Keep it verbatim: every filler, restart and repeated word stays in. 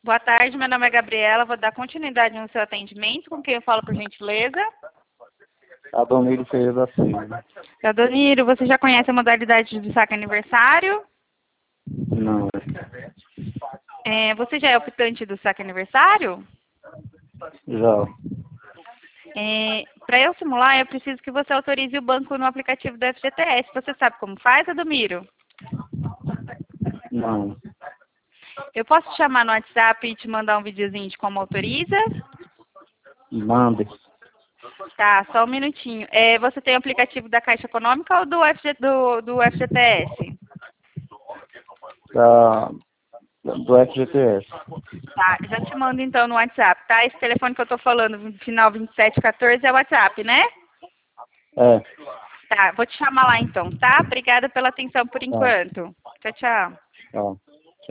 Boa tarde, meu nome é Gabriela, vou dar continuidade no seu atendimento. Com quem eu falo, por gentileza? Adoniro Ferreira da Silva. Adoniro, você já conhece a modalidade do saque aniversário? Não, É, você já é optante do saque aniversário? já. É, para eu simular, eu preciso que você autorize o banco no aplicativo do F G T S. Você sabe como faz, Adomiro? Não. Eu posso te chamar no WhatsApp e te mandar um videozinho de como autoriza? Mande. Tá, só um minutinho. É, você tem o aplicativo da Caixa Econômica ou do, F G, do, do F G T S? Da, do F G T S. Tá, já te mando então no WhatsApp, tá? Esse telefone que eu tô falando, final vinte e sete quatorze, é o WhatsApp, né? É. Tá, vou te chamar lá então, tá? Obrigada pela atenção por Tá. enquanto. Tchau, tchau. Tá.